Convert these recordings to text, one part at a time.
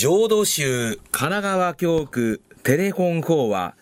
浄土宗神奈川教区テレフォン法話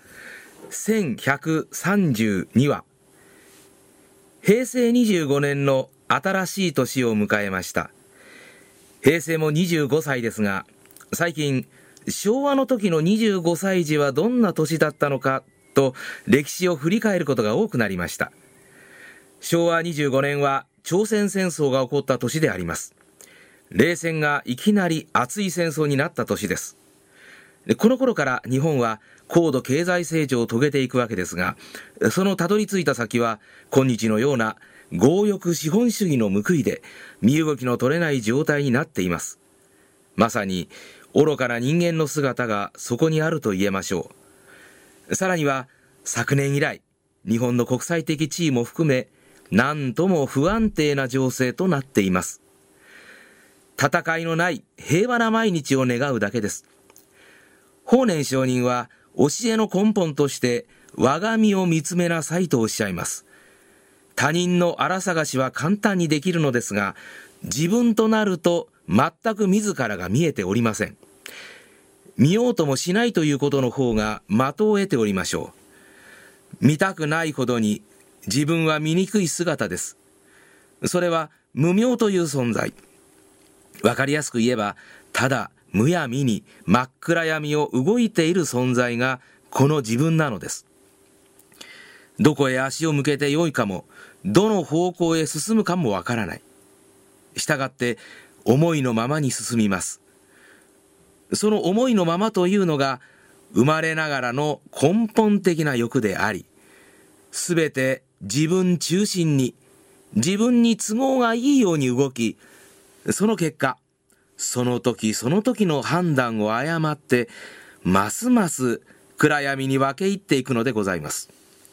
1132話、平成25年の新しい年を迎えました。平成も25歳ですが、最近昭和の時の25歳時はどんな年だったのかと歴史を振り返ることが多くなりました。昭和25年は朝鮮戦争が起こった年であります。冷戦がいきなり熱い戦争になった年です。この頃から日本は高度経済成長を遂げていくわけですが、そのたどり着いた先は今日のような強欲資本主義の報いで身動きの取れない状態になっています。まさに愚かな人間の姿がそこにあると言えましょう。さらには昨年以来、日本の国際的地位も含め何とも不安定な情勢となっています。戦いのない平和な毎日を願うだけです。法然上人は教えの根本として我が身を見つめなさいとおっしゃいます。他人の荒探しは簡単にできるのですが、自分となると全く自らが見えておりません。見ようともしないということの方が的を得ておりましょう。見たくないほどに自分は醜い姿です。それは無明という存在。わかりやすく言えば、ただむやみに真っ暗闇を動いている存在がこの自分なのです。どこへ足を向けてよいかも、どの方向へ進むかもわからない。したがって思いのままに進みます。その思いのままというのが生まれながらの根本的な欲であり、すべて自分中心に、自分に都合がいいように動き、その結果、その時その時の判断を誤って、ますます暗闇に分け入っていくのでございます。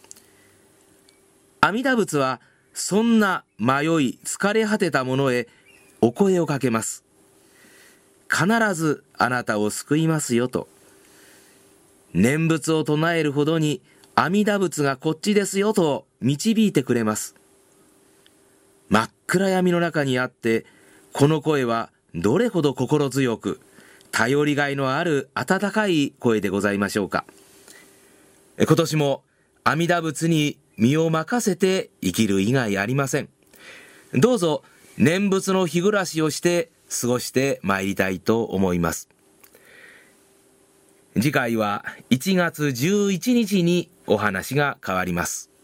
阿弥陀仏は、そんな迷い疲れ果てた者へお声をかけます。必ずあなたを救いますよと。念仏を唱えるほどに阿弥陀仏がこっちですよと導いてくれます。真っ暗闇の中にあって、この声はどれほど心強く、頼りがいのある温かい声でございましょうか。今年も阿弥陀仏に身を任せて生きる以外ありません。どうぞ念仏の日暮らしをして過ごしてまいりたいと思います。次回は1月11日にお話が変わります。